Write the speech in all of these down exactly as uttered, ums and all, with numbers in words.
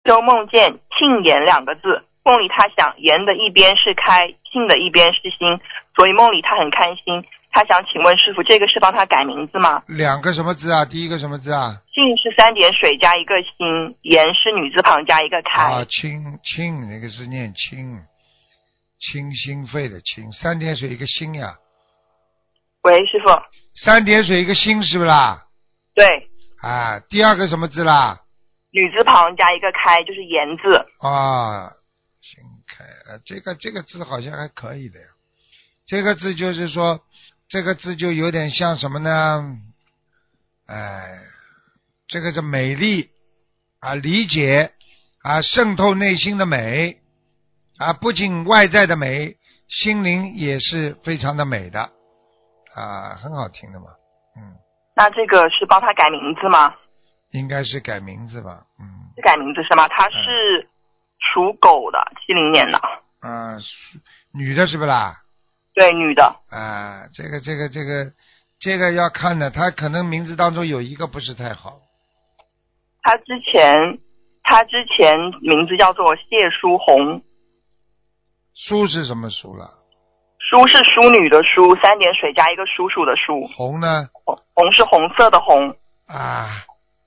就梦见庆言两个字，梦里他想言的一边是开，庆的一边是心，所以梦里他很开心。他想请问师父，这个是帮他改名字吗？ 两个什么字啊？第一个什么字啊？ 庆是三点水加一个心，言是女字旁加一个开。 啊，清清那个是念清，清心肺的清，三点水一个心呀。 喂，师父。 三点水一个心是不是啦？ 对。 啊，第二个什么字啦？ 女字旁加一个开，就是言字。 啊，心开，呃，这个这个字好像还可以的呀。这个字就是说，这个字就有点像什么呢？哎，这个是美丽啊，理解啊，渗透内心的美啊，不仅外在的美，心灵也是非常的美的啊，很好听的嘛，嗯。 那这个是帮他改名字吗？ 应该是改名字吧，嗯。 是改名字是吗？他是属狗的，七零年的。 啊，女的是不啦？ 对，女的。 啊，这个这个这个这个要看的，他可能名字当中有一个不是太好。 他之前他之前名字叫做谢淑红。 淑是什么淑了？ 淑是淑女的淑，三点水加一个叔叔的叔。 红呢？ 红红是红色的红。 啊，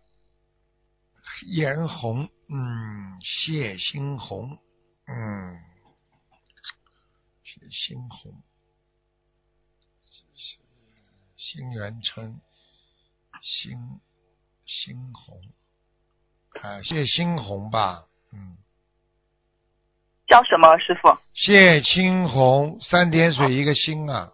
颜红，嗯，谢欣红，嗯，谢欣红，新元春，新新红，啊，谢欣红吧，嗯。 叫什么师傅？ 谢青红，三点水一个心啊。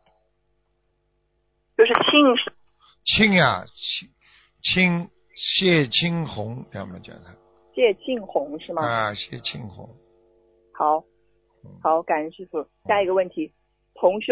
就是庆是青呀，青青谢青红，要么叫他谢庆红是吗？ 啊，谢青红。 好，好，感恩师傅。下一个问题，同修